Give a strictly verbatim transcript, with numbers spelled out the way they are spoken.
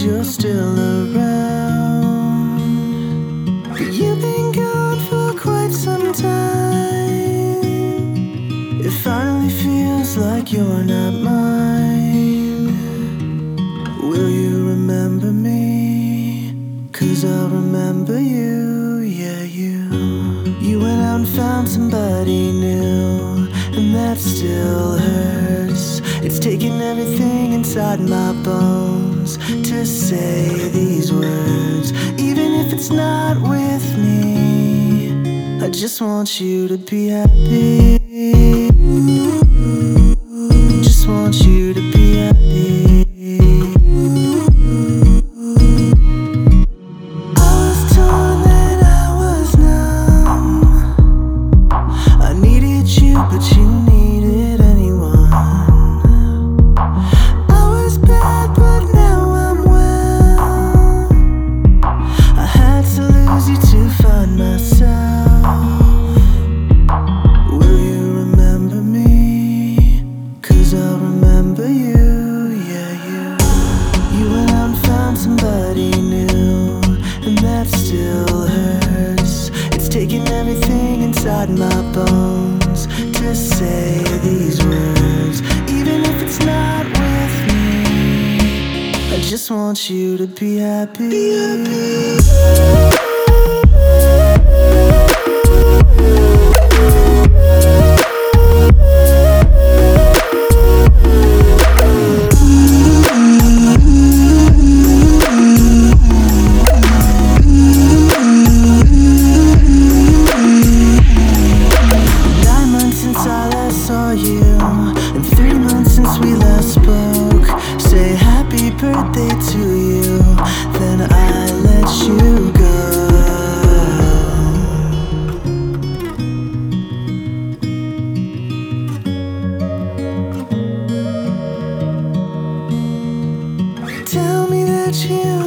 'cause you're still around. But you've been gone for quite some time. It finally feels like you're not mine. Will you remember me? 'Cause I'll remember you, yeah, you. You went out and found somebody new, and that still hurts. It's taken everything inside my bones to say these words. Even if it's not with me, I just want you to be happy. Just want you to be happy. But you needed anyone. I was bad, but now I'm well. I had to lose you to find myself. Will you remember me? 'Cause I'll remember you, yeah, you. You went out and found somebody new, and that still hurts. It's taking everything inside my bones to say these words. Even if it's not with me, I just want you to be happy, be happy. And three months since we last spoke. Say happy birthday to you, then I let you go. Tell me that you